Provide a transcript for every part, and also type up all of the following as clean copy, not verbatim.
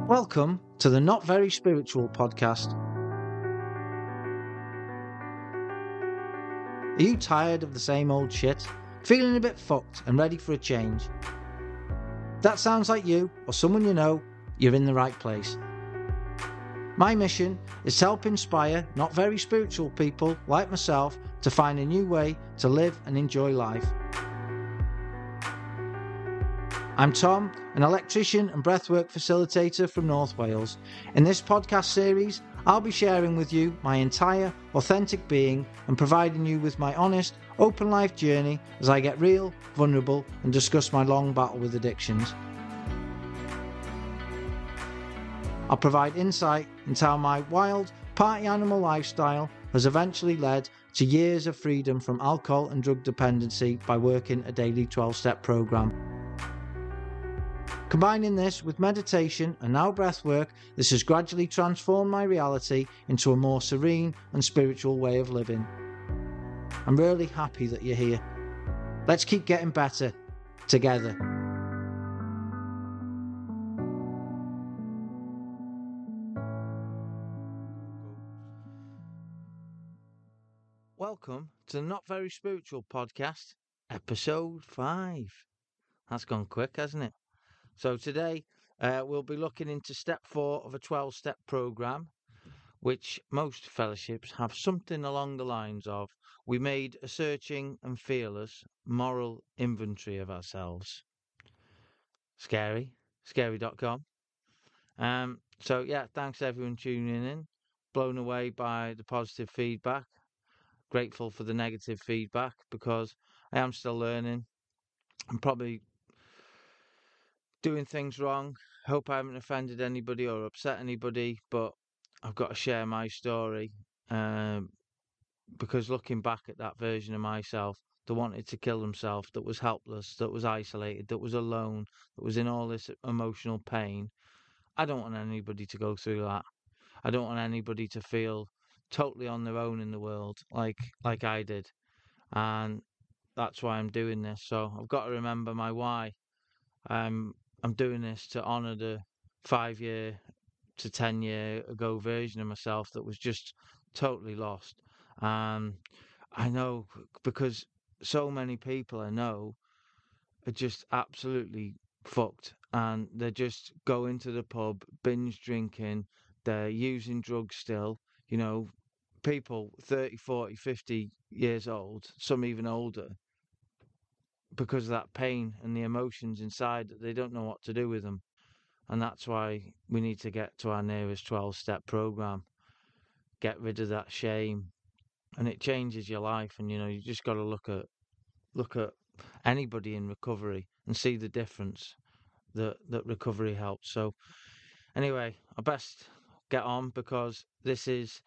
Welcome to the Not Very Spiritual podcast. Are you tired of the same old shit? Feeling a bit fucked and ready for a change? If that sounds like you or someone you know, you're in the right place. My mission is to help inspire not very spiritual people like myself to find a new way to live and enjoy life. I'm Tom, an electrician and breathwork facilitator from North Wales. In this podcast series, I'll be sharing with you my entire authentic being and providing you with my honest, open life journey as I get real, vulnerable, and discuss my long battle with addictions. I'll provide insight into how my wild, party animal lifestyle has eventually led to years of freedom from alcohol and drug dependency by working a daily 12-step program. Combining this with meditation and now breathwork, this has gradually transformed my reality into a more serene and spiritual way of living. I'm really happy that you're here. Let's keep getting better together. Welcome to the Not Very Spiritual podcast, episode 5. That's gone quick, hasn't it? So today we'll be looking into step 4 of a 12-step program, which most fellowships have something along the lines of: we made a searching and fearless moral inventory of ourselves. Scary.com. So yeah, thanks everyone tuning in. Blown away by the positive feedback. Grateful for the negative feedback because I am still learning. I'm probably doing things wrong. Hope I haven't offended anybody or upset anybody, but I've got to share my story because looking back at that version of myself that wanted to kill himself, that was helpless, that was isolated, that was alone, that was in all this emotional pain, I don't want anybody to go through that. I don't want anybody to feel totally on their own in the world like I did. And that's why I'm doing this. So I've got to remember my why. I'm doing this to honour the 5-year to 10-year ago version of myself that was just totally lost. I know because so many people I know are just absolutely fucked, and they're just going to the pub, binge drinking, they're using drugs still, you know, people 30, 40, 50 years old, some even older, because of that pain and the emotions inside that they don't know what to do with them. And that's why we need to get to our nearest 12-step program. Get rid of that shame, and it changes your life. And you just got to look at anybody in recovery and see the difference that recovery helps. So anyway, I best get on because this is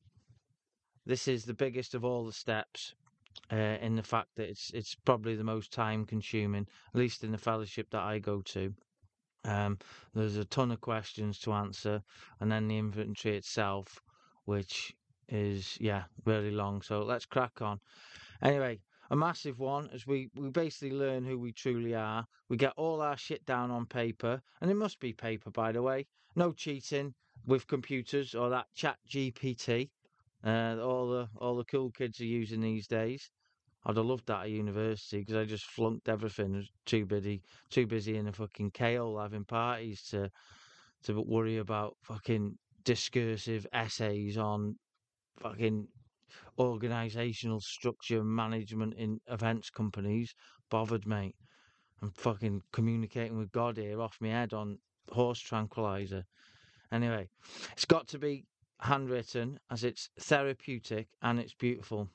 the biggest of all the steps. In the fact that it's probably the most time consuming, at least in the fellowship that I go to. There's a ton of questions to answer, and then the inventory itself, which is really long. So let's crack on. Anyway, a massive one as we basically learn who we truly are. We get all our shit down on paper, and it must be paper, by the way. No cheating with computers or that Chat GPT. All the cool kids are using these days. I'd have loved that at university because I just flunked everything. I was too busy in a fucking K-hole having parties to worry about fucking discursive essays on fucking organisational structure management in events companies. Bothered, mate. I'm fucking communicating with God here off my head on horse tranquilizer. Anyway, it's got to be handwritten as it's therapeutic and it's beautiful.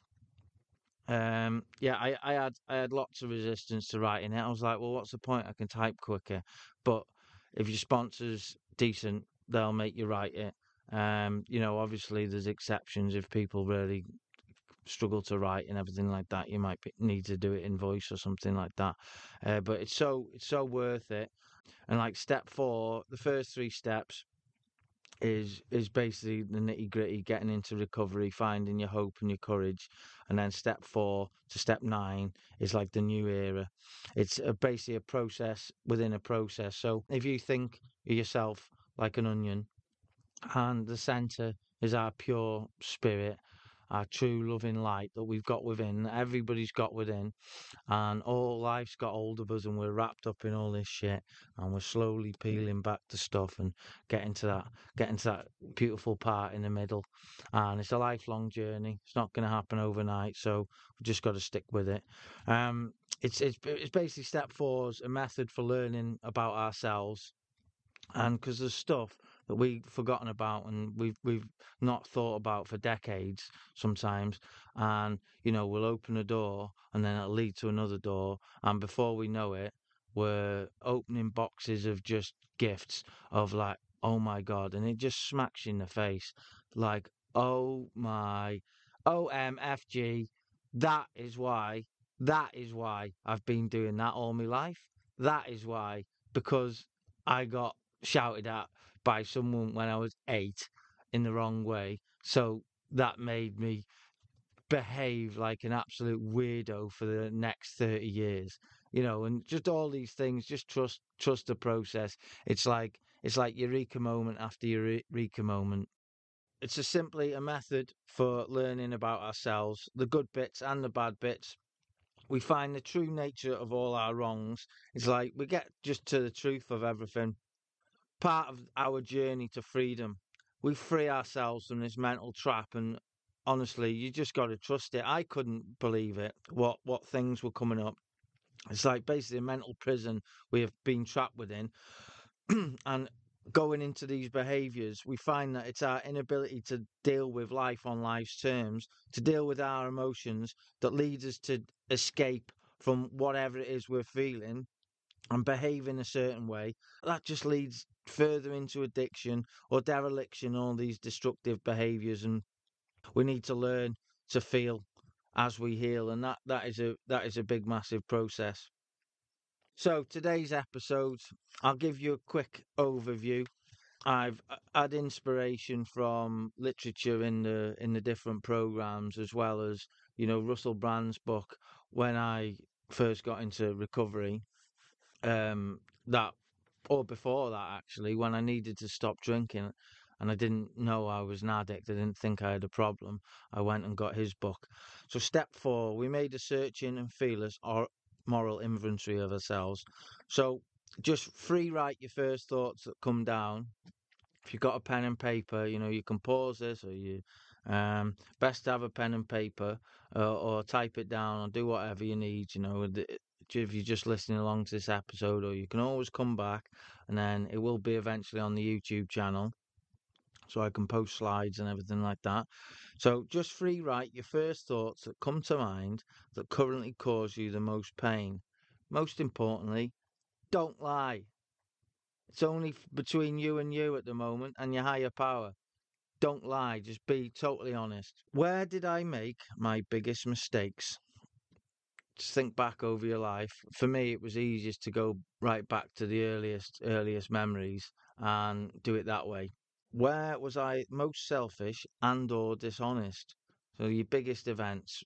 I had lots of resistance to writing it. I was like, well, what's the point? I can type quicker. But if your sponsor's decent, they'll make you write it. Obviously there's exceptions if people really struggle to write and everything like that. You might need to do it in voice or something like that. But it's so worth it. And like step 4, the first 3 steps is basically the nitty gritty, getting into recovery, finding your hope and your courage, and then step 4 to step 9 is like the new era. It's basically a process within a process. So if you think of yourself like an onion, and the center is our pure spirit, our true loving light that we've got within, that everybody's got within, and all life's got hold of us, and we're wrapped up in all this shit, and we're slowly peeling back the stuff and getting to that beautiful part in the middle. And it's a lifelong journey. It's not going to happen overnight, so we've just got to stick with it. Um, it's basically step four is a method for learning about ourselves, and because there's stuff that we've forgotten about and we've not thought about for decades sometimes, and we'll open a door and then it'll lead to another door, and before we know it, we're opening boxes of just gifts of like, oh my god, and it just smacks you in the face, like, oh my, OMFG, that is why, that is why I've been doing that all my life. That is why, because I got shouted at by someone when I was 8 in the wrong way. So that made me behave like an absolute weirdo for the next 30 years. And just all these things, just trust the process. It's like eureka moment after eureka moment. It's just simply a method for learning about ourselves, the good bits and the bad bits. We find the true nature of all our wrongs. It's like we get just to the truth of everything. Part of our journey to freedom. We free ourselves from this mental trap, and honestly, you just got to trust it. I couldn't believe it. What things were coming up. It's like basically a mental prison we have been trapped within, and going into these behaviors, we find that it's our inability to deal with life on life's terms, to deal with our emotions, that leads us to escape from whatever it is we're feeling and behave in a certain way. That just leads further into addiction or dereliction, all these destructive behaviors. And we need to learn to feel as we heal, and that is a big massive process. So today's episode, I'll give you a quick overview. I've had inspiration from literature in the different programs, as well as Russell Brand's book when I first got into recovery. That, or before that actually, when I needed to stop drinking and I didn't know I was an addict, I didn't think I had a problem, I went and got his book. So step four, we made a searching and fearless or moral inventory of ourselves. So just free write your first thoughts that come down. If you've got a pen and paper, you can pause this, or you best to have a pen and paper, or type it down, or do whatever you need. If you're just listening along to this episode, or you can always come back, and then it will be eventually on the YouTube channel, so I can post slides and everything like that. So just free write your first thoughts that come to mind that currently cause you the most pain. Most importantly, don't lie. It's only between you at the moment and your higher power. Don't lie, just be totally honest. Where did I make my biggest mistakes? Just think back over your life. For me, it was easiest to go right back to the earliest memories and do it that way. Where was I most selfish and or dishonest? So your biggest events,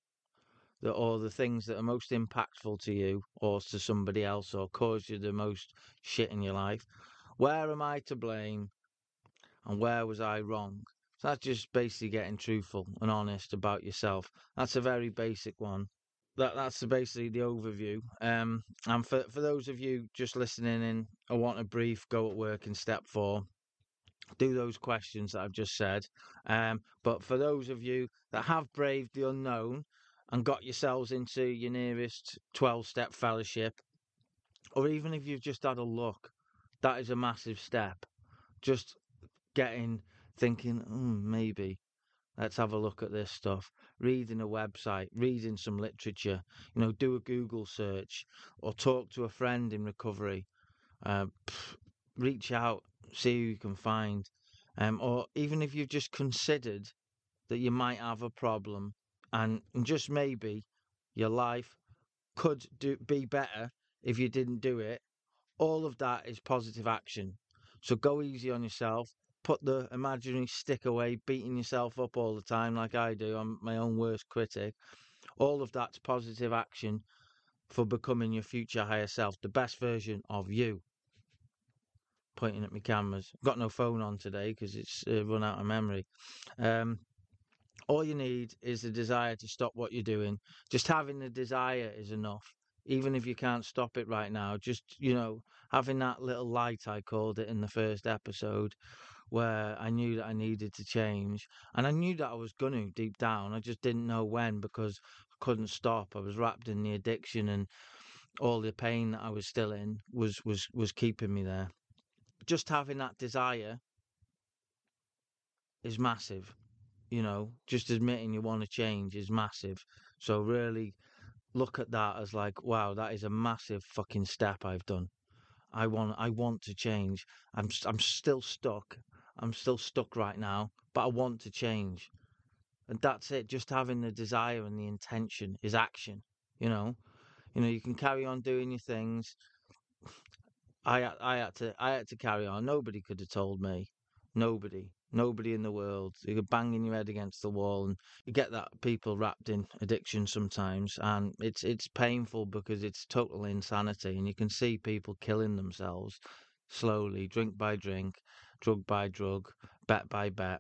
or the things that are most impactful to you or to somebody else, or caused you the most shit in your life. Where am I to blame, and where was I wrong? So that's just basically getting truthful and honest about yourself. That's a very basic one. That's basically the overview. And for those of you just listening in, I want a brief go at work in step four. Do those questions that I've just said. But for those of you that have braved the unknown and got yourselves into your nearest 12-step fellowship, or even if you've just had a look, that is a massive step. Just getting thinking, maybe let's have a look at this stuff. Reading a website, reading some literature, do a Google search, or talk to a friend in recovery. uh, Reach out, see who you can find. Or even if you've just considered that you might have a problem, and just maybe your life could be better if you didn't do it. All of that is positive action. So go easy on yourself. Put the imaginary stick away, beating yourself up all the time like I do. I'm my own worst critic. All of that's positive action for becoming your future higher self, the best version of you. pointing at my cameras. I've got no phone on today because it's run out of memory. Um, all you need is the desire to stop what you're doing. Just having the desire is enough. Even if you can't stop it right now, just, having that little light, I called it in the first episode, where I knew that I needed to change. And I knew that I was going to deep down. I just didn't know when because I couldn't stop. I was wrapped in the addiction and all the pain that I was still in was keeping me there. Just having that desire is massive. Just admitting you want to change is massive. So really look at that as like, wow, that is a massive fucking step I've done. I want to change. I'm still stuck. I'm still stuck right now, but I want to change. And that's it. Just having the desire and the intention is action, you know. You can carry on doing your things. I had to carry on. Nobody could have told me. Nobody in the world. You're banging your head against the wall, and you get that people wrapped in addiction sometimes, and it's painful because it's total insanity, and you can see people killing themselves slowly, drink by drink, drug by drug, bet by bet.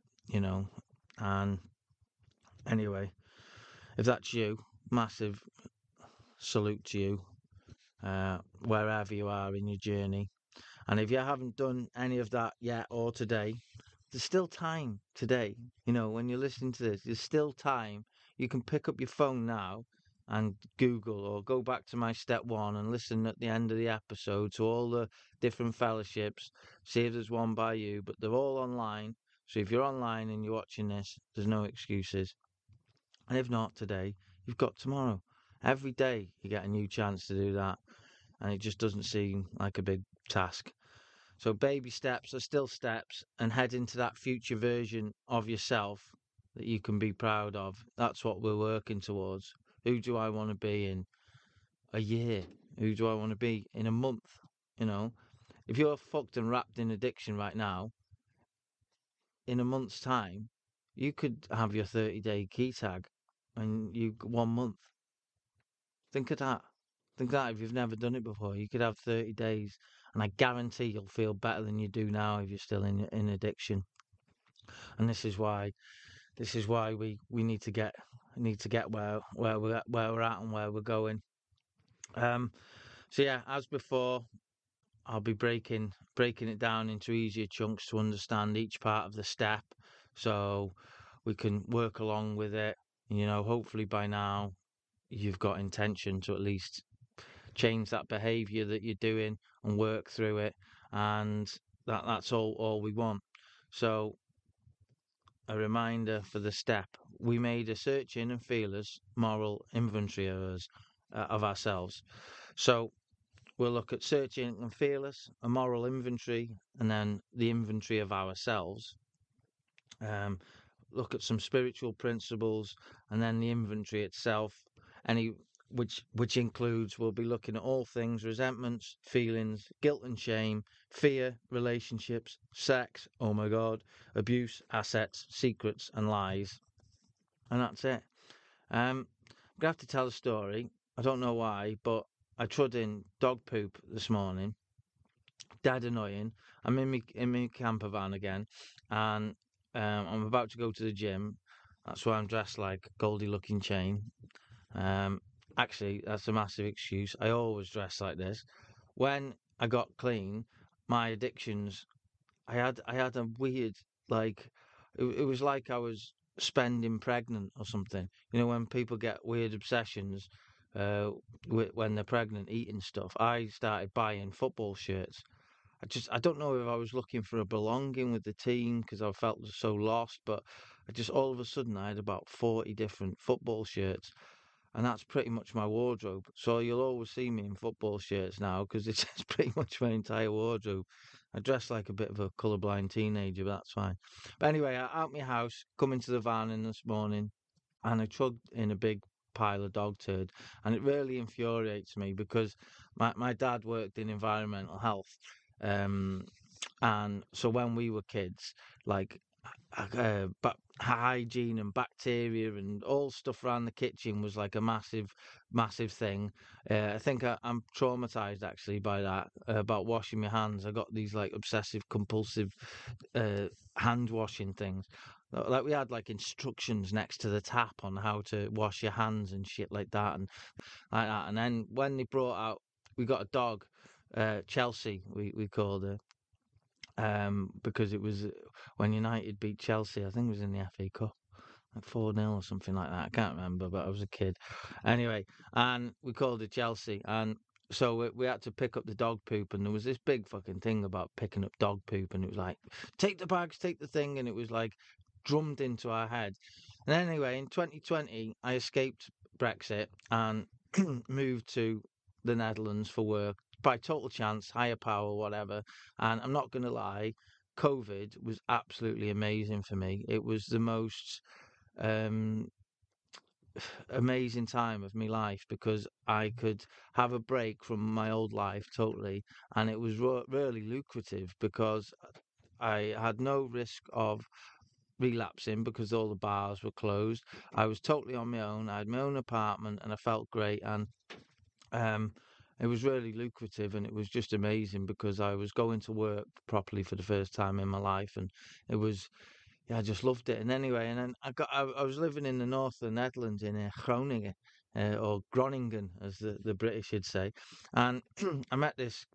And anyway, if that's you, massive salute to you, wherever you are in your journey. And if you haven't done any of that yet or today, there's still time today. When you're listening to this, there's still time. You can pick up your phone now and Google or go back to my step one and listen at the end of the episode to all the different fellowships. See if there's one by you, but they're all online. So if you're online and you're watching this, there's no excuses. And if not today, you've got tomorrow. Every day you get a new chance to do that. And it just doesn't seem like a big task. So baby steps are still steps and head into that future version of yourself that you can be proud of. That's what we're working towards. Who do I want to be in a year? Who do I want to be in a month? You know, if you're fucked and wrapped in addiction right now, in a month's time, you could have your 30-day key tag and 1 month. Think of that. Think of that if you've never done it before. You could have 30 days, and I guarantee you'll feel better than you do now if you're still in addiction. And this is why we need to get where we're at and where we're going. Um, so yeah, as before, I'll be breaking it down into easier chunks to understand each part of the step, so we can work along with it. Hopefully by now you've got intention to at least change that behavior that you're doing and work through it, and that's all we want. So a reminder for the step: we made a searching and fearless moral inventory of ourselves. So we'll look at searching and fearless, a moral inventory, and then the inventory of ourselves. Um, Look at some spiritual principles, and then the inventory itself. Any which includes, we'll be looking at all things: resentments, feelings, guilt and shame, fear, relationships, sex, oh my god, abuse, assets, secrets, and lies. And that's it. I'm gonna have to tell a story. I don't know why, but I trod in dog poop this morning. Dead annoying. I'm in my camper van again, and I'm about to go to the gym. That's why I'm dressed like Goldie looking chain. Um, Actually, that's a massive excuse. I always dress like this. When I got clean, my addictions, I had a weird, like, it was like I was spending pregnant or something. When people get weird obsessions, uh, when they're pregnant, eating stuff. I started buying football shirts. I don't know if I was looking for a belonging with the team because I felt so lost, but I just all of a sudden I had about 40 different football shirts, and that's pretty much my wardrobe. So you'll always see me in football shirts now because it's just pretty much my entire wardrobe. I dress like a bit of a colourblind teenager, but that's fine. But anyway, I out my house, come into the van in this morning, and I chugged in a big pile of dog turd, and it really infuriates me because my dad worked in environmental health, um, and so when we were kids, like but hygiene and bacteria and all stuff around the kitchen was like a massive thing. I think I'm traumatized actually by that, about washing my hands. I got these like obsessive compulsive uh, hand washing things. Like we had like instructions next to the tap on how to wash your hands and shit like that. And then when they brought out, we got a dog, Chelsea, we called her, because it was when United beat Chelsea. I think it was in the FA Cup, like 4-0 or something like that. I can't remember, but I was a kid. Anyway, and we called it Chelsea, and so we had to pick up the dog poop, and there was this big fucking thing about picking up dog poop, and it was like, take the bags, take the thing, and it was like drummed into our heads. And anyway, in 2020, I escaped Brexit and moved to the Netherlands for work by total chance, higher power, whatever. And I'm not going to lie, COVID was absolutely amazing for me. It was the most um, amazing time of my life because I could have a break from my old life totally, and it was really lucrative because I had no risk of relapsing because all the bars were closed. I was totally on my own. I had my own apartment, and I felt great. And um, it was really lucrative, and it was just amazing because I was going to work properly for the first time in my life, and it was, yeah, I just loved it. And anyway, and then I was living in the north of the Netherlands in Groningen, or Groningen, as the British would say, and I met this.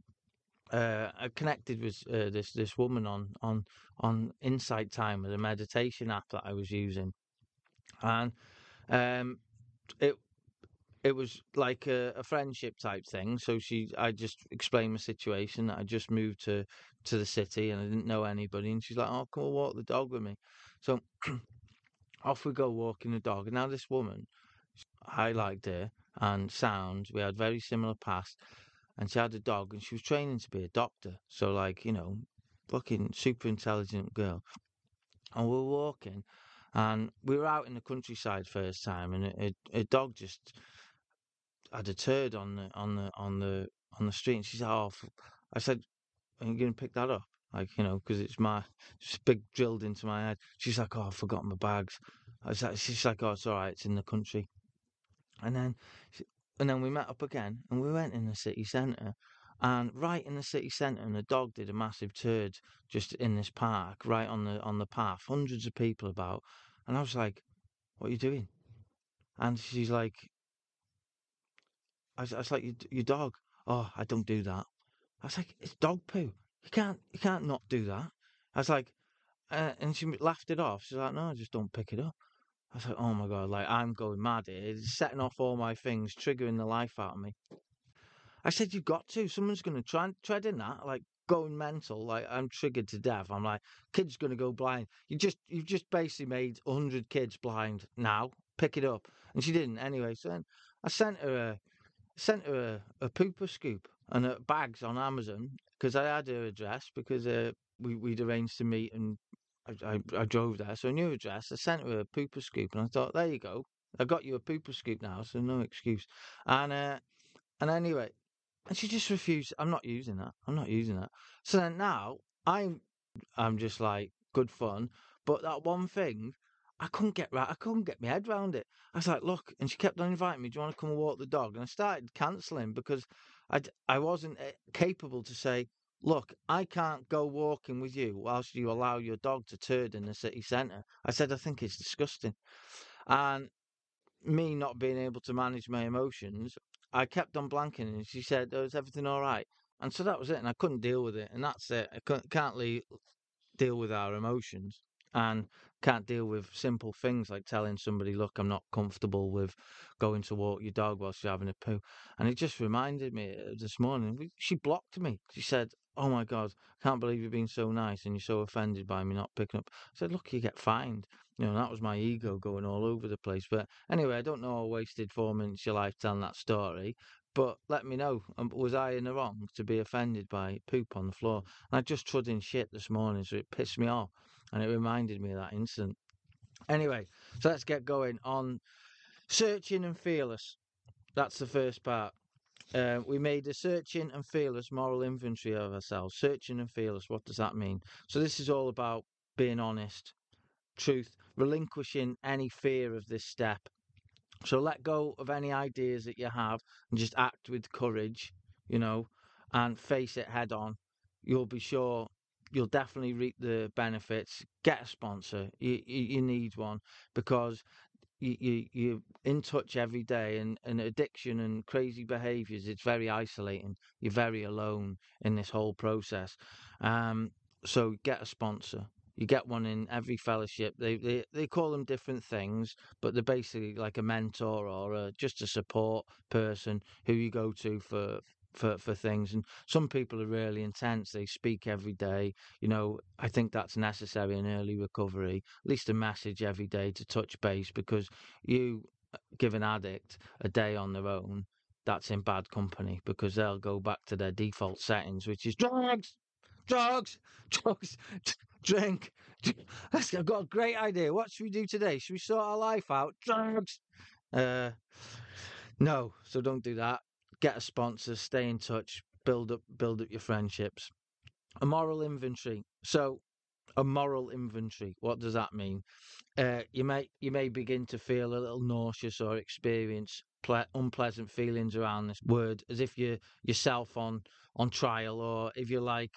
I connected with this woman on Insight Timer, the meditation app that I was using, and um, it it was like a friendship type thing. So I just explained my situation that I just moved to the city and I didn't know anybody, and she's like, "Oh, come and walk the dog with me." So off we go walking the dog. And now this woman, I liked her and sound. We had very similar past, and she had a dog, and she was training to be a doctor. So like fucking super intelligent girl. And we were walking, and we were out in the countryside first time, and a dog just had a turd on the street, and she said, "Oh," I said, "Are you going to pick that up?" Like, because it's big drilled into my head. She's like, "Oh, I've forgotten my bags." She's like, "Oh, it's all right. It's in the country." And then, she, and then we met up again, and we went in the city centre, and right in the city centre, and the dog did a massive turd just in this park, right on the path. Hundreds of people about, and I was like, "What are you doing?" And she's like, I was like, your dog." "Oh, I don't do that." I was like, "It's dog poo. You can't not do that." I was like, and she laughed it off. She's like, "No, I just don't pick it up." I was like, "Oh my God, like I'm going mad here. It's setting off all my things, triggering the life out of me." I said, "You've got to. Someone's going to try and tread in that, like going mental. Like I'm triggered to death. I'm like, kid's going to go blind. You've just basically made 100 kids blind now. Pick it up." And she didn't anyway. So then I sent her a pooper scoop and bags on Amazon because I had her address because we'd arranged to meet, and I drove there, so I knew her address. I sent her a pooper scoop, and I thought, there you go, I got you a pooper scoop now, so no excuse. And anyway, and she just refused. I'm not using that. I'm not using that. So then now I'm just like, good fun. But that one thing, I couldn't get right. I couldn't get my head around it. I was like, look, and she kept on inviting me. "Do you want to come and walk the dog?" And I started cancelling because I wasn't capable to say, "Look, I can't go walking with you whilst you allow your dog to turd in the city centre." I said, "I think it's disgusting." And me not being able to manage my emotions, I kept on blanking, and she said, "Oh, is everything all right?" And so that was it, and I couldn't deal with it, and that's it. I can't deal with our emotions, and can't deal with simple things like telling somebody, "Look, I'm not comfortable with going to walk your dog whilst you're having a poo." And it just reminded me this morning, she blocked me. She said, "Oh my God, I can't believe you're being so nice and you're so offended by me not picking up." I said, "Look, you get fined." That was my ego going all over the place. But anyway, I don't know, I wasted 4 minutes of your life telling that story. But let me know, was I in the wrong to be offended by poop on the floor? And I just trod in shit this morning, so it pissed me off, and it reminded me of that incident. Anyway, so let's get going on searching and fearless. That's the first part. We made a searching and fearless moral inventory of ourselves. Searching and fearless, what does that mean? So this is all about being honest, truth, relinquishing any fear of this step. So let go of any ideas that you have and just act with courage, you know, and face it head on. You'll be sure you'll definitely reap the benefits. Get a sponsor. You need one because you're in touch every day, and addiction and crazy behaviors, it's very isolating. You're very alone in this whole process. um so get a sponsor. You get one in every fellowship. They call them different things, but they're basically like a mentor or just a support person who you go to for things. And some people are really intense. They speak every day. I think that's necessary in early recovery. At least a message every day to touch base, because you give an addict a day on their own, that's in bad company, because they'll go back to their default settings, which is drugs, drugs, drugs, drink. I've got a great idea. What should we do today? Should we sort our life out? Drugs. Uh, no, so don't do that. Get a sponsor, stay in touch, build up your friendships. A moral inventory. So a moral inventory. What does that mean? You may begin to feel a little nauseous or experience unpleasant feelings around this word, as if you're yourself on trial, or if you're like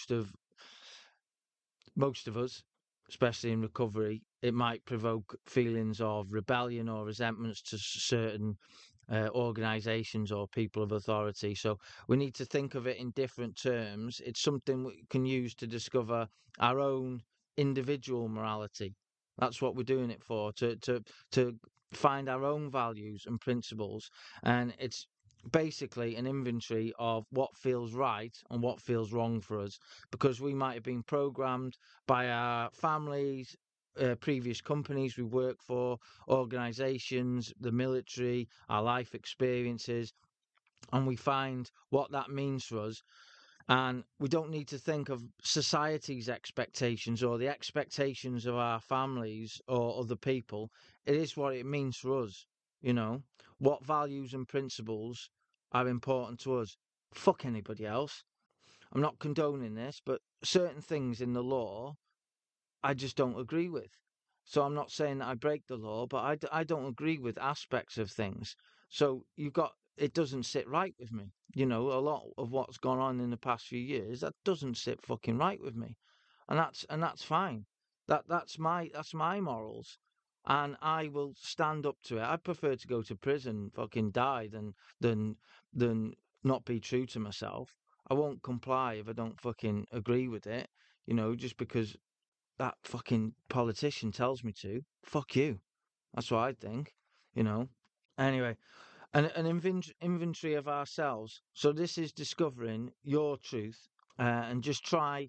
most of us, especially in recovery, it might provoke feelings of rebellion or resentments to certain organizations or people of authority. So we need to think of it in different terms. It's something we can use to discover our own individual morality. That's what we're doing it for, to find our own values and principles. And it's basically an inventory of what feels right and what feels wrong for us, because we might have been programmed by our families, previous companies we work for, organizations, the military, our life experiences, and we find what that means for us. And we don't need to think of society's expectations or the expectations of our families or other people. It is what it means for us, you know, what values and principles are important to us. Fuck anybody else. I'm not condoning this, but certain things in the law I just don't agree with. So I'm not saying that I break the law, but I don't agree with aspects of things. So it doesn't sit right with me. A lot of what's gone on in the past few years, that doesn't sit fucking right with me. And that's fine. That's my morals. And I will stand up to it. I prefer to go to prison, fucking die, than than not be true to myself. I won't comply if I don't fucking agree with it, just because that fucking politician tells me to. Fuck you. That's what I think, you know. Anyway, an inventory of ourselves. So this is discovering your truth, and just try.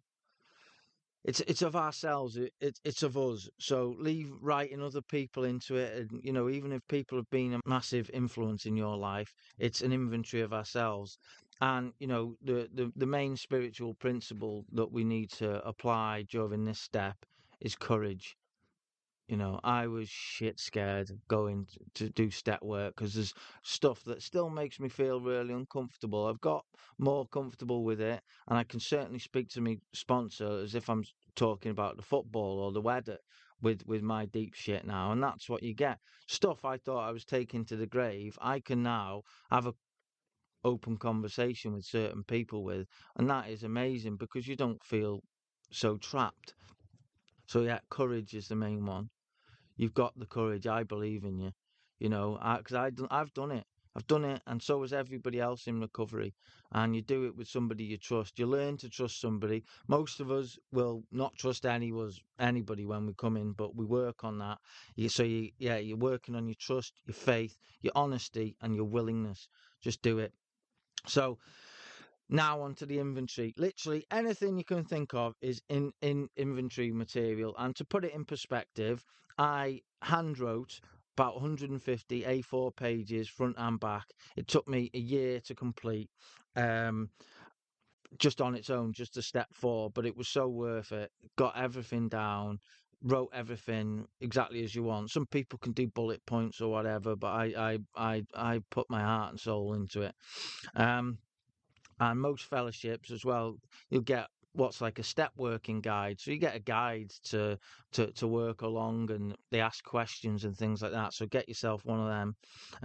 It's of ourselves. It's of us. So leave writing other people into it, and even if people have been a massive influence in your life, it's an inventory of ourselves. And the main spiritual principle that we need to apply during this step is courage. I was shit scared going to do step work, because there's stuff that still makes me feel really uncomfortable. I've got more comfortable with it, and I can certainly speak to my sponsor as if I'm talking about the football or the weather with my deep shit now. And that's what you get. Stuff I thought I was taking to the grave, I can now have a open conversation with certain people with, and that is amazing because you don't feel so trapped. So yeah, courage is the main one. You've got the courage. I believe in you. Because I've done it. I've done it, and so has everybody else in recovery. And you do it with somebody you trust. You learn to trust somebody. Most of us will not trust anybody when we come in, but we work on that. You're working on your trust, your faith, your honesty, and your willingness. Just do it. So now onto the inventory. Literally anything you can think of is in inventory material. And to put it in perspective, I hand wrote about 150 A4 pages front and back. It took me a year to complete, um, just on its own, just a step four, but it was so worth it. Got everything down, wrote everything exactly as you want. Some people can do bullet points or whatever, but I put my heart and soul into it. And most fellowships as well, you'll get what's like a step working guide. So you get a guide to work along, and they ask questions and things like that. So get yourself one of them.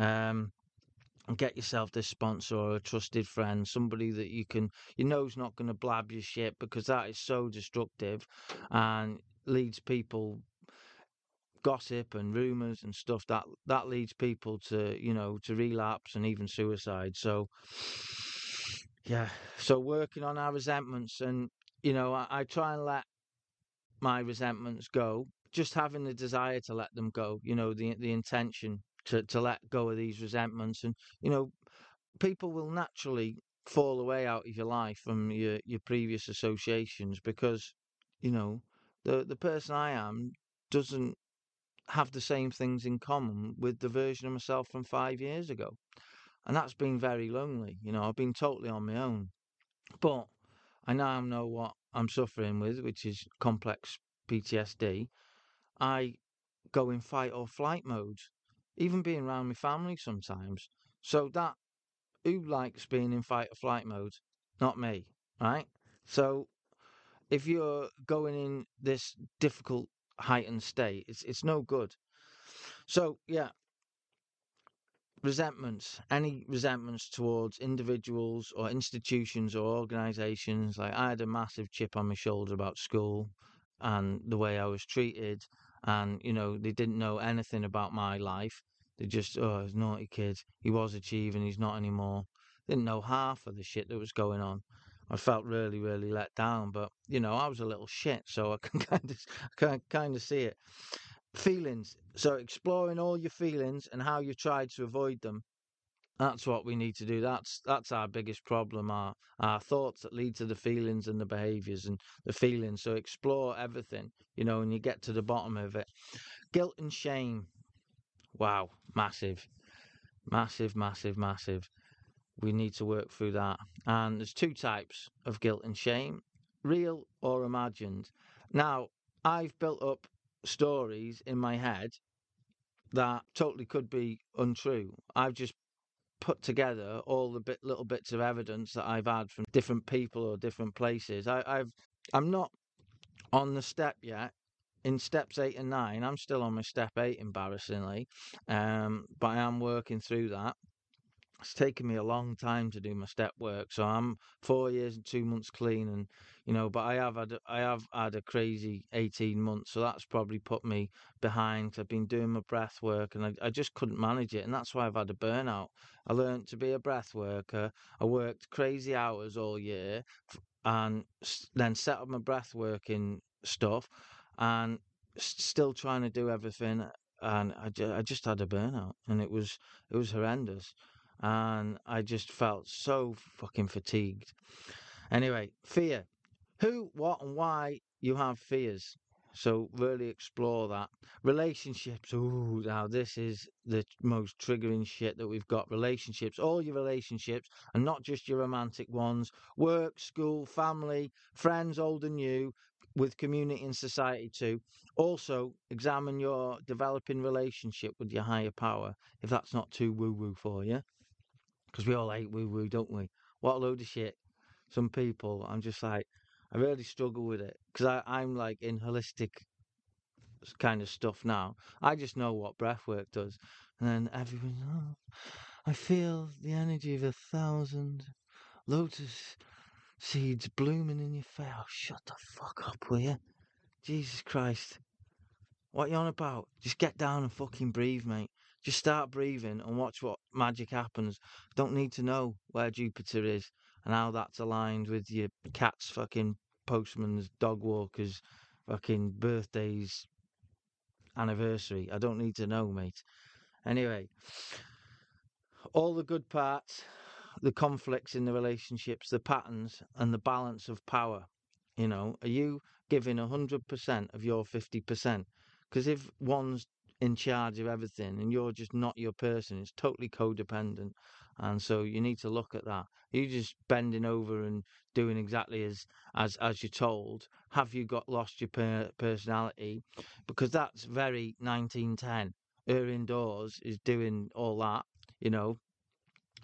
And get yourself this sponsor or a trusted friend, somebody that you know is not going to blab your shit, because that is so destructive and leads people, gossip and rumors and stuff, that leads people to, to relapse and even suicide. So yeah, so working on our resentments, and I try and let my resentments go, just having the desire to let them go, the intention to let go of these resentments. And people will naturally fall away out of your life from your previous associations, because you know the person I am doesn't have the same things in common with the version of myself from 5 years ago. And that's been very lonely. I've been totally on my own. But I now know what I'm suffering with, which is complex PTSD. I go in fight or flight mode, even being around my family sometimes. So that, who likes being in fight or flight mode? Not me, right? So if you're going in this difficult heightened state, it's no good. So yeah, resentments, any resentments towards individuals or institutions or organizations. Like, I had a massive chip on my shoulder about school and the way I was treated, and they didn't know anything about my life. They just, oh, he's a naughty kid, he was achieving, he's not anymore. Didn't know half of the shit that was going on. I felt really, really let down, but I was a little shit, so I can kind of see it. Feelings. So exploring all your feelings and how you tried to avoid them. That's what we need to do. That's our biggest problem. Our thoughts that lead to the feelings and the behaviors and the feelings. So explore everything, and you get to the bottom of it. Guilt and shame. Wow, massive, massive, massive, massive. We need to work through that. And there's two types of guilt and shame: real or imagined. Now, I've built up stories in my head that totally could be untrue. I've just put together all the little bits of evidence that I've had from different people or different places. I'm not on the step yet. In steps 8 and 9, I'm still on my step 8, embarrassingly, but I am working through that. It's taken me a long time to do my step work, so I'm 4 years and 2 months clean, and but I have had a crazy 18 months, so that's probably put me behind. I've been doing my breath work, and I just couldn't manage it, and that's why I've had a burnout. I learned to be a breath worker. I worked crazy hours all year, and then set up my breath working stuff, and still trying to do everything, and I just had a burnout, and it was horrendous, and I just felt so fucking fatigued. Anyway, fear. Who, what, and why you have fears. So really explore that. Relationships. Ooh, now this is the most triggering shit that we've got. Relationships, all your relationships, and not just your romantic ones. Work, school, family, friends, old and new, with community and society too. Also, examine your developing relationship with your higher power, if that's not too woo-woo for you. Because we all hate woo-woo, don't we? What a load of shit. Some people, I'm just like, I really struggle with it, because I'm like in holistic kind of stuff now. I just know what breath work does. And then everyone, oh, I feel the energy of 1,000 lotus seeds blooming in your face. Oh, shut the fuck up, will you? Jesus Christ. What you on about? Just get down and fucking breathe, mate. Just start breathing and watch what magic happens. Don't need to know where Jupiter is and how that's aligned with your cat's fucking postman's, dog walkers, fucking birthdays, anniversary. I don't need to know, mate. Anyway, all the good parts, the conflicts in the relationships, the patterns, and the balance of power. Are you giving 100% of your 50%? Because if one's in charge of everything and you're just not your person, it's totally codependent. And so you need to look at that. Are you just bending over and doing exactly as you're told? Have you got lost your personality? Because that's very 1910. Her indoors is doing all that, you know,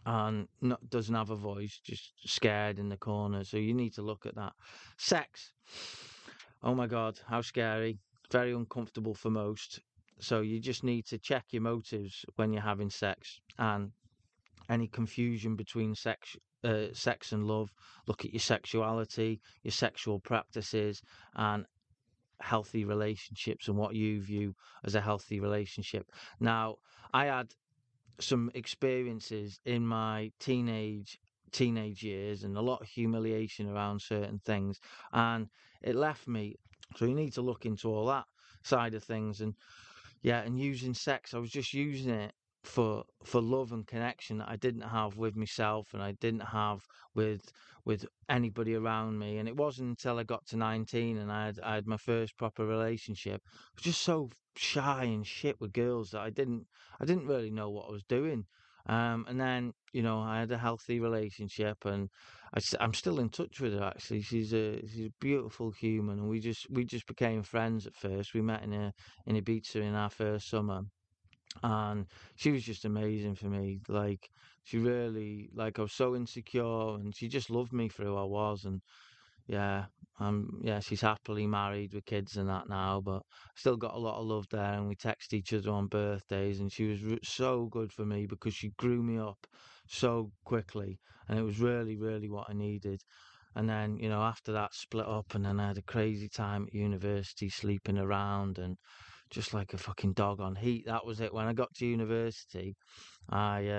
and not, doesn't have a voice, just scared in the corner. So you need to look at that. Sex. Oh my God, how scary. Very uncomfortable for most. So you just need to check your motives when you're having sex and any confusion between sex and love. Look at your sexuality, your sexual practices, and healthy relationships and what you view as a healthy relationship. Now, I had some experiences in my teenage years and a lot of humiliation around certain things, and it left me. So you need to look into all that side of things. And yeah, and using sex, I was just using it for love and connection that I didn't have with myself and I didn't have with with anybody around me. And it wasn't until I got to 19 and I had my first proper relationship. I was just so shy and shit with girls that I didn't really know what I was doing. And then I had a healthy relationship, and I'm still in touch with her actually. She's a beautiful human, and we just became friends at first. We met in Ibiza in our first summer, and she was just amazing for me. Like she really, like I was so insecure, and she just loved me for who I was. And yeah, yeah, she's happily married with kids and that now, but still got a lot of love there. And we text each other on birthdays, and she was so good for me because she grew me up so quickly, and it was really, really what I needed. And then, after that split up, and then I had a crazy time at university, sleeping around and just like a fucking dog on heat. That was it. When I got to university, I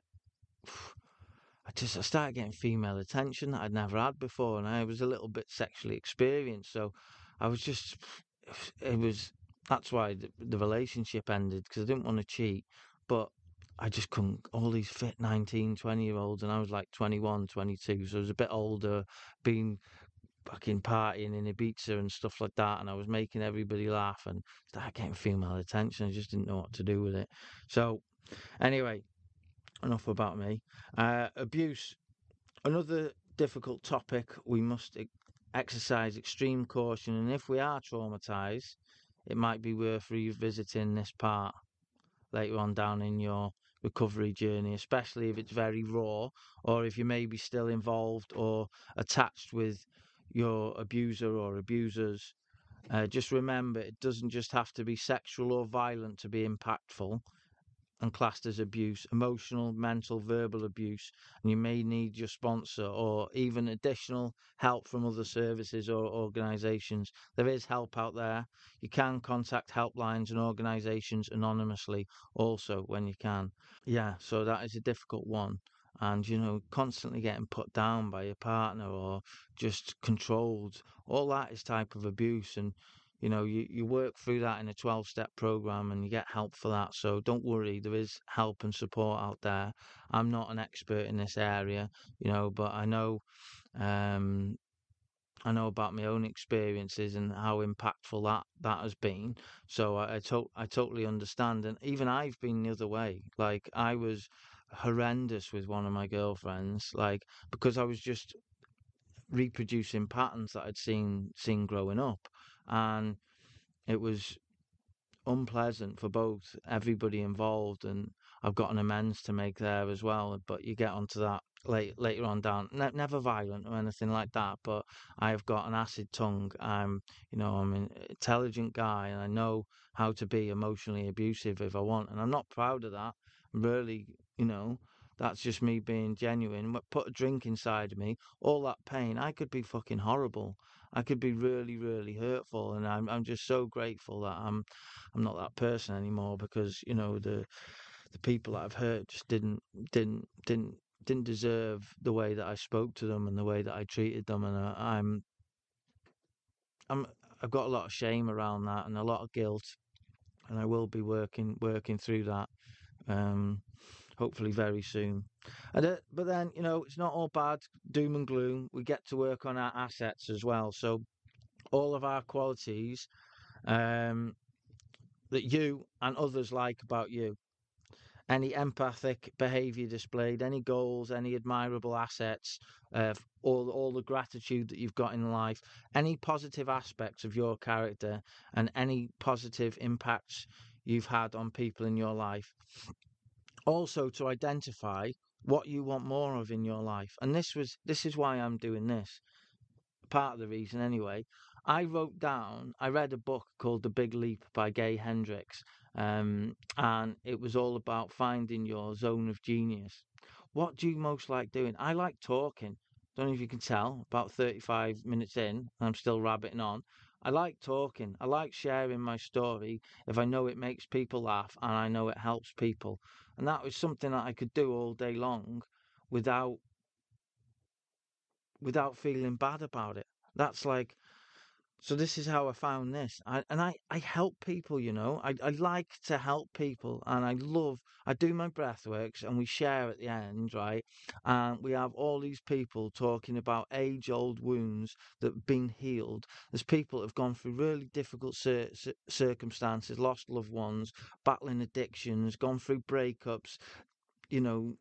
I started getting female attention that I'd never had before, and I was a little bit sexually experienced. So I was just, it was that's why the relationship ended, because I didn't want to cheat, but I just couldn't. All these fit 19, 20-year olds, and I was like 21, 22, so I was a bit older, being fucking partying in Ibiza and stuff like that, and I was making everybody laugh and started getting female attention. I just didn't know what to do with it. So anyway, enough about me. Abuse, another difficult topic. We must exercise extreme caution, and if we are traumatized, it might be worth revisiting this part later on down in your recovery journey, especially if it's very raw, or if you may be still involved or attached with your abuser or abusers. Just remember, it doesn't just have to be sexual or violent to be impactful and classed as abuse. Emotional, mental, verbal abuse, and you may need your sponsor or even additional help from other services or organisations. There is help out there. You can contact helplines and organisations anonymously also when you can. Yeah, so that is a difficult one. And, constantly getting put down by your partner or just controlled, all that is type of abuse. And, you work through that in a 12-step program and you get help for that. So don't worry, there is help and support out there. I'm not an expert in this area, but um, I know about my own experiences and how impactful that has been. So I totally understand. And even I've been the other way. Like I was horrendous with one of my girlfriends, like because I was just reproducing patterns that I'd seen growing up, and it was unpleasant for both everybody involved, and I've got an amends to make there as well. But you get onto that later on down. Never violent or anything like that, but I have got an acid tongue. I'm an intelligent guy, and I know how to be emotionally abusive if I want, and I'm not proud of that. Really, you know. That's just me being genuine. Put a drink inside of me, all that pain. I could be fucking horrible. I could be really, really hurtful, and I'm just so grateful that I'm not that person anymore, because the people that I've hurt just didn't didn't didn't deserve the way that I spoke to them and the way that I treated them. And I'm I've got a lot of shame around that and a lot of guilt, and I will be working through that. Um, Hopefully very soon. But then it's not all bad, doom and gloom. We get to work on our assets as well. So all of our qualities um, that you and others like about you, any empathic behavior displayed, any goals, any admirable assets, all the gratitude that you've got in life, any positive aspects of your character, and any positive impacts you've had on people in your life. Also, to identify what you want more of in your life. And this is why I'm doing this. Part of the reason anyway. I read a book called The Big Leap by Gay Hendricks, and it was all about finding your zone of genius. What do you most like doing? I like talking. Don't know if you can tell, about 35 minutes in, I'm still rabbiting on. I like talking. I like sharing my story if I know it makes people laugh and I know it helps people. And that was something that I could do all day long without without feeling bad about it. That's like, so this is how I found this. I help people, you know. I like to help people and I do my breath works and we share at the end, right? And we have all these people talking about age old wounds that have been healed. There's people that have gone through really difficult circumstances, lost loved ones, battling addictions, gone through breakups, you know,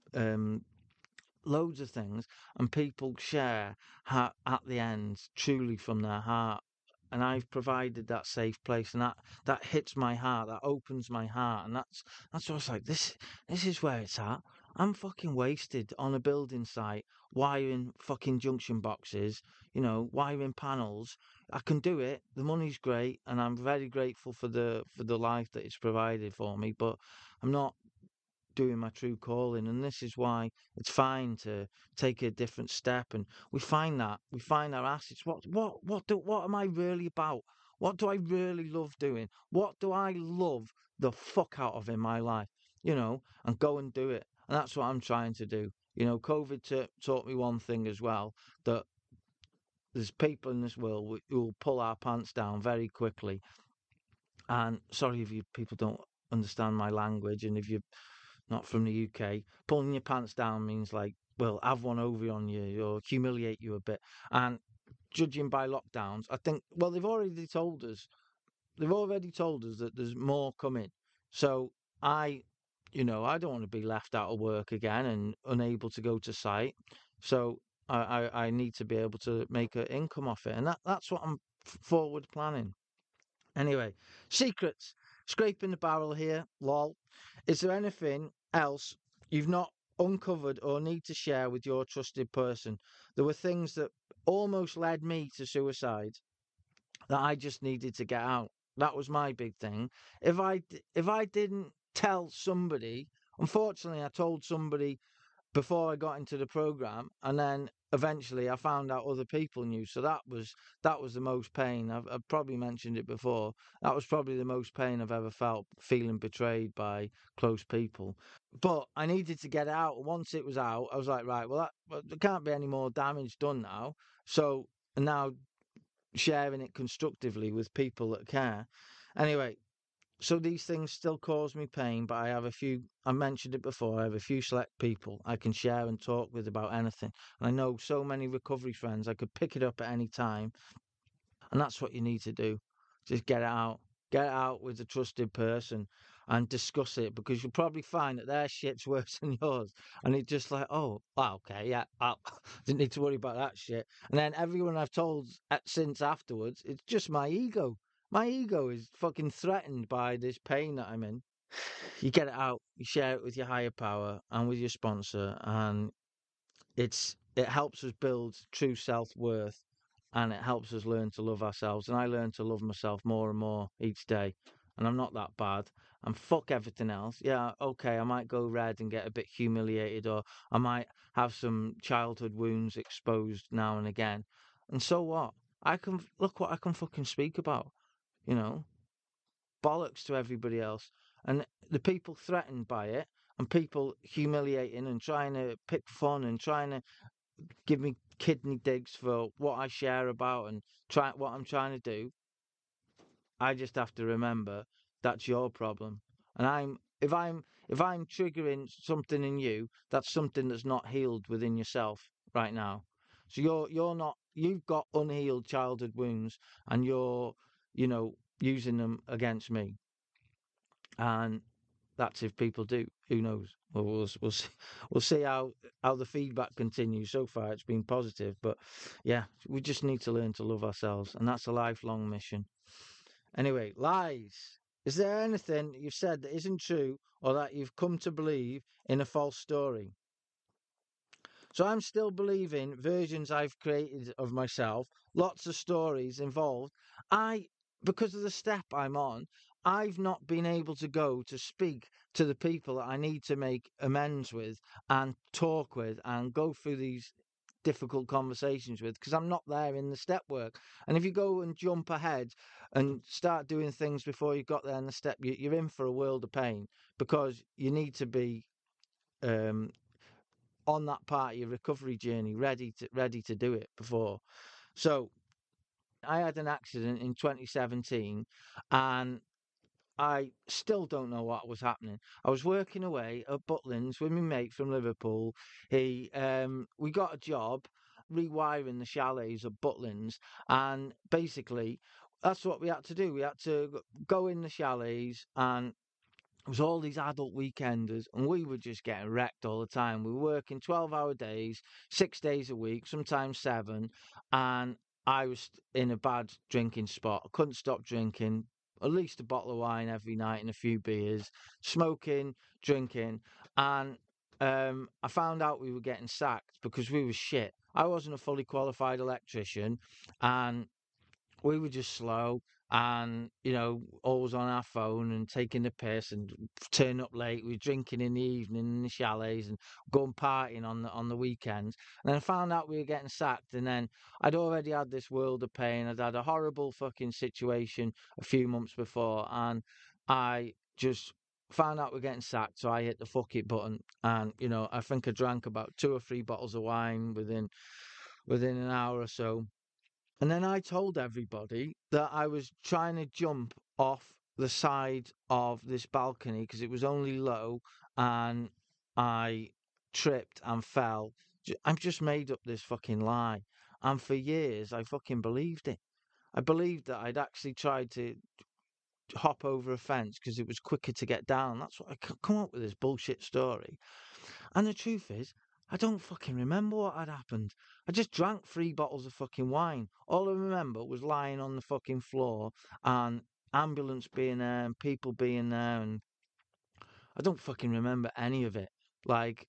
loads of things, and people share at the end truly from their heart. And I've provided that safe place, and that hits my heart, that opens my heart, and that's what I was like. This is where it's at. I'm fucking wasted on a building site, wiring fucking junction boxes, you know, wiring panels. I can do it. The money's great, and I'm very grateful for the life that it's provided for me. But I'm not doing my true calling, and this is why it's fine to take a different step. And we find our assets. What am I really about? What do I really love doing? What do I love the fuck out of in my life? You know, and go and do it. And that's what I'm trying to do. You know, COVID taught me one thing as well, that there's people in this world who will pull our pants down very quickly. And sorry if you people don't understand my language, and if you not from the UK. Pulling your pants down means like, well, have one over on you or humiliate you a bit. And judging by lockdowns, I think, well, they've already told us that there's more coming. So I, you know, I don't want to be left out of work again and unable to go to site. So I need to be able to make an income off it. And that's what I'm forward planning. Anyway, secrets. Scraping the barrel here, lol. Is there anything else you've not uncovered or need to share with your trusted person? There were things that almost led me to suicide that I just needed to get out. That was my big thing. If I didn't tell somebody, unfortunately, I told somebody before I got into the program, and then eventually I found out other people knew. So that was the most pain. I've probably mentioned it before. That was probably the most pain I've ever felt, feeling betrayed by close people. But I needed to get it out. Once it was out, I was like, right, well, there can't be any more damage done now. So now sharing it constructively with people that care. Anyway, so these things still cause me pain, but I have a few, I mentioned it before, I have a few select people I can share and talk with about anything. And I know so many recovery friends, I could pick it up at any time. And that's what you need to do. Just get it out. Get it out with a trusted person and discuss it, because you'll probably find that their shit's worse than yours. And it's just like, oh, well, okay, yeah, I didn't need to worry about that shit. And then everyone I've told since afterwards, it's just my ego. My ego is fucking threatened by this pain that I'm in. You get it out, you share it with your higher power and with your sponsor, and it helps us build true self-worth, and it helps us learn to love ourselves. And I learn to love myself more and more each day, and I'm not that bad. And fuck everything else. Yeah, okay, I might go red and get a bit humiliated, or I might have some childhood wounds exposed now and again, and so what? I can look what I can fucking speak about, you know. Bollocks to everybody else. And the people threatened by it, and people humiliating and trying to pick fun and trying to give me kidney digs for what I share about and try what I'm trying to do. I just have to remember that's your problem. And if I'm triggering something in you, that's something that's not healed within yourself right now. So you're not, you've got unhealed childhood wounds, and you're, you know, using them against me. And that's if people do. Who knows? Well, we'll see, we'll see how the feedback continues. So far, it's been positive, but yeah, we just need to learn to love ourselves, and that's a lifelong mission. Anyway, lies. Is there anything you've said that isn't true, or that you've come to believe in a false story? So I'm still believing versions I've created of myself, lots of stories involved. I, because of the step I'm on, I've not been able to go to speak to the people that I need to make amends with and talk with and go through these difficult conversations with because I'm not there in the step work. And if you go and jump ahead and start doing things before you got there in the step, you're in for a world of pain because you need to be um, on that part of your recovery journey, ready to do it before. So I had an accident in 2017, and I still don't know what was happening. I was working away at Butlins with my mate from Liverpool. We got a job rewiring the chalets at Butlins, and basically that's what we had to do. We had to go in the chalets and it was all these adult weekenders, and we were just getting wrecked all the time. We were working 12-hour days, 6 days a week, sometimes seven, and I was in a bad drinking spot. I couldn't stop drinking, at least a bottle of wine every night and a few beers, smoking, drinking, and I found out we were getting sacked because we were shit. I wasn't a fully qualified electrician, and we were just slow and always on our phone and taking the piss and turn up late. We were drinking in the evening in the chalets and going partying on the weekends. And then I found out we were getting sacked. And then I'd already had this world of pain. I'd had a horrible fucking situation a few months before, and I just found out we're getting sacked. So I hit the fuck it button, and I think I drank about 2 or 3 bottles of wine within an hour or so, and then I told everybody that I was trying to jump off the side of this balcony because it was only low, and I tripped and fell. I've just made up this fucking lie. And for years, I fucking believed it. I believed that I'd actually tried to hop over a fence because it was quicker to get down. That's what come up with this bullshit story. And the truth is, I don't fucking remember what had happened. I just drank 3 bottles of fucking wine. All I remember was lying on the fucking floor and ambulance being there and people being there, and I don't fucking remember any of it. Like,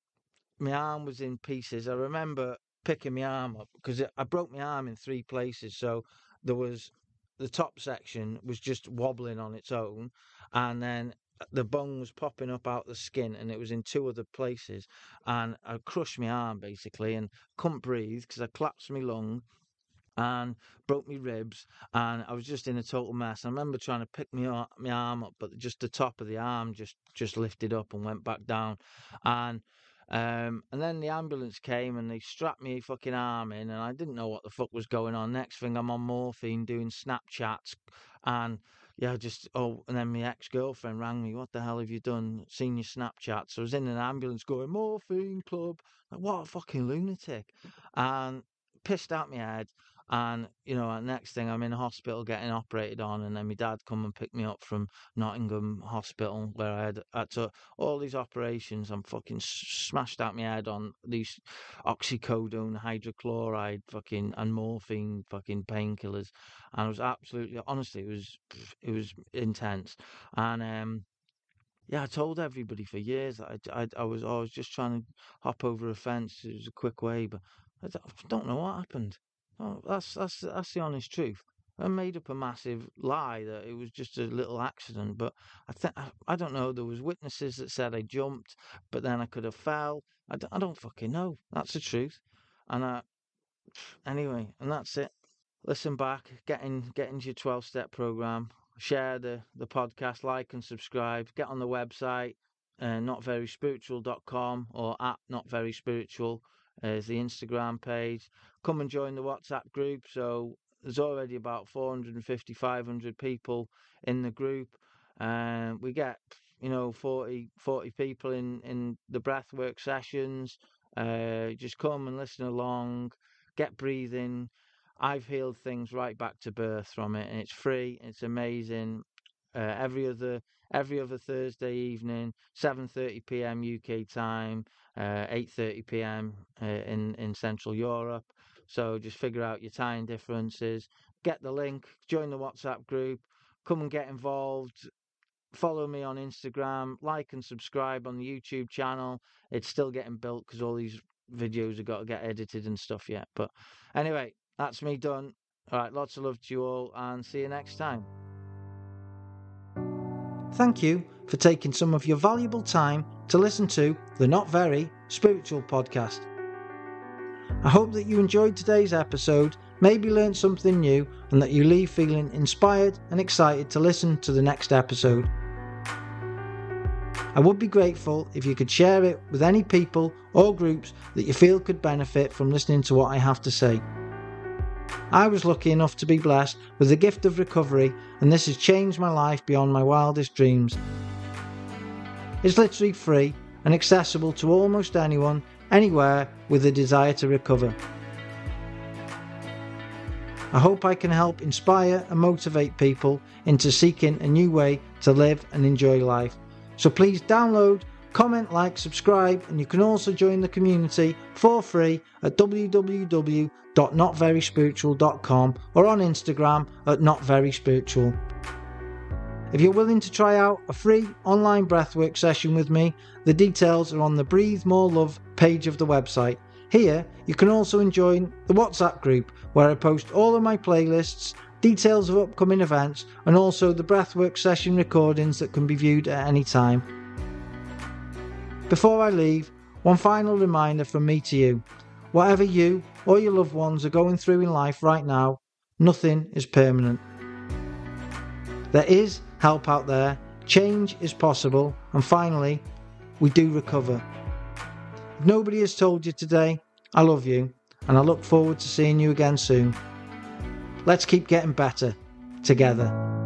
my arm was in pieces. I remember picking my arm up because I broke my arm in 3 places. So there was the top section was just wobbling on its own, and then the bone was popping up out the skin, and it was in 2 other places. And I crushed my arm basically, and couldn't breathe because I collapsed my lung and broke my ribs, and I was just in a total mess. I remember trying to pick my arm up, but just the top of the arm just lifted up and went back down, and then the ambulance came and they strapped me fucking arm in, and I didn't know what the fuck was going on. Next thing, I'm on morphine doing Snapchats, and yeah, and then my ex-girlfriend rang me. What the hell have you done? Seen your Snapchats? So I was in an ambulance going morphine club. Like, what a fucking lunatic, and pissed out my head. And next thing I'm in hospital getting operated on, and then my dad come and picked me up from Nottingham Hospital where I had to all these operations. I'm fucking smashed out my head on these oxycodone, hydrochloride, fucking and morphine, fucking painkillers, and I was absolutely honestly, it was intense, and yeah, I told everybody for years that I was just trying to hop over a fence. It was a quick way, but I don't know what happened. Oh, that's the honest truth. I made up a massive lie that it was just a little accident, but I don't know. There was witnesses that said I jumped, but then I could have fell. I don't fucking know. That's the truth. And anyway, and that's it. Listen back, get into your 12-step program, share the podcast, like and subscribe, get on the website, notveryspiritual.com, or at notveryspiritual is the Instagram page. Come and join the WhatsApp group. So there's already about 450, 500 people in the group. We get 40 people in the breathwork sessions. Just come and listen along, get breathing. I've healed things right back to birth from it, and it's free. It's amazing. Every other Thursday evening, 7:30 p.m. UK time, 8:30 p.m. In Central Europe. So just figure out your time differences. Get the link. Join the WhatsApp group. Come and get involved. Follow me on Instagram. Like and subscribe on the YouTube channel. It's still getting built because all these videos have got to get edited and stuff yet. But anyway, that's me done. All right, lots of love to you all, and see you next time. Thank you for taking some of your valuable time to listen to the Not Very Spiritual podcast. I hope that you enjoyed today's episode, maybe learned something new, and that you leave feeling inspired and excited to listen to the next episode. I would be grateful if you could share it with any people or groups that you feel could benefit from listening to what I have to say. I was lucky enough to be blessed with the gift of recovery, and this has changed my life beyond my wildest dreams. It's literally free and accessible to almost anyone, anywhere with a desire to recover. I hope I can help inspire and motivate people into seeking a new way to live and enjoy life. So please download, comment, like, subscribe, and you can also join the community for free at www.notveryspiritual.com or on Instagram at notveryspiritual. If you're willing to try out a free online breathwork session with me, the details are on the Breathe More Love page of the website. Here, you can also join the WhatsApp group where I post all of my playlists, details of upcoming events, and also the breathwork session recordings that can be viewed at any time. Before I leave, one final reminder from me to you. Whatever you or your loved ones are going through in life right now, nothing is permanent. There is help out there, change is possible, and finally, we do recover. If nobody has told you today, I love you, and I look forward to seeing you again soon. Let's keep getting better together.